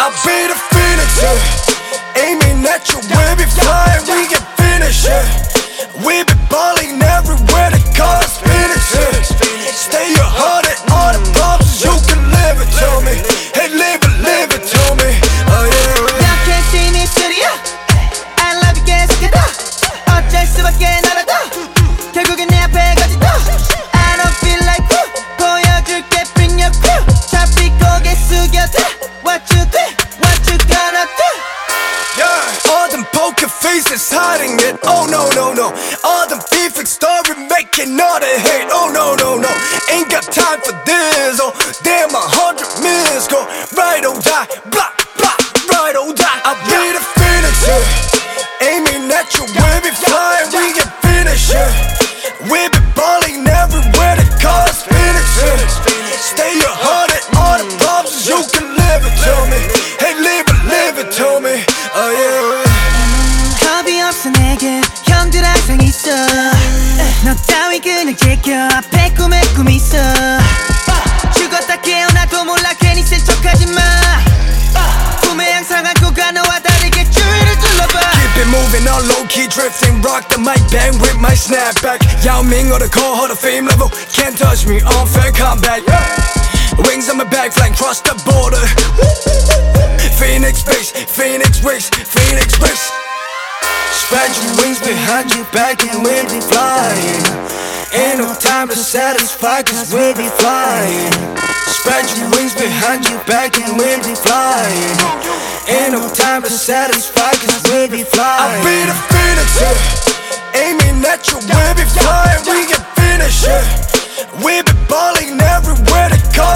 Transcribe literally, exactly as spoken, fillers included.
I'll be the phoenix, yeah. Aiming at you, we'll be flying, we get finished, yeah. We be balling everywhere, the car's finished, yeah. Stay your heart and all the problems, you can live it to me. Hey, live it, live it to me. Oh yeah. Now can't see me studio. I love you 계속해도 어쩔 수밖에 나라도 결국엔 내 앞에 거짓도 I don't feel like you. 보여줄게 bring your crew. 잡히 고개 숙여도 What you do, what you gonna do? Yeah. All them poker faces hiding it. Oh no no no. All them perfect story making all the hate. Oh no no no. Ain't got time for this. Oh damn, a hundred minutes go right or die. Blah blah, right or die. I'll be the phoenix, yeah. Aiming at you, we'll be flying, we get finished, yeah. We be balling everywhere, the car's finished, yeah. Stay your heart and all the problems, you can live it to me. Hey, live it, live it to me. Oh yeah. 겁이 없어 내게 형들 항상 있어 너 따윈 그냥 제껴 앞에 꿈에 꿈이 있어 죽었다 깨어나도 몰라 괜히 센 척하지 마 꿈에 항상 안고 가 너와 다르게 주위를 둘러봐 Keep it moving on low-key drifting. Rock the mic, bang with my snapback. Yao Ming or the call, Hall of Fame level. Can't touch me, unfair combat. Wings on my back, flying cross the border. Phoenix base, Phoenix race, Phoenix race. Spread your wings behind your back and we'll be flying. Ain't no time to satisfy, cause we'll be flying. Spread your wings behind your back and we'll be flying. Ain't no time to satisfy, cause we'll be flying. I'll be the phoenix, yeah. Aiming at you, we'll be flying, we get finished, yeah. We be balling everywhere, the car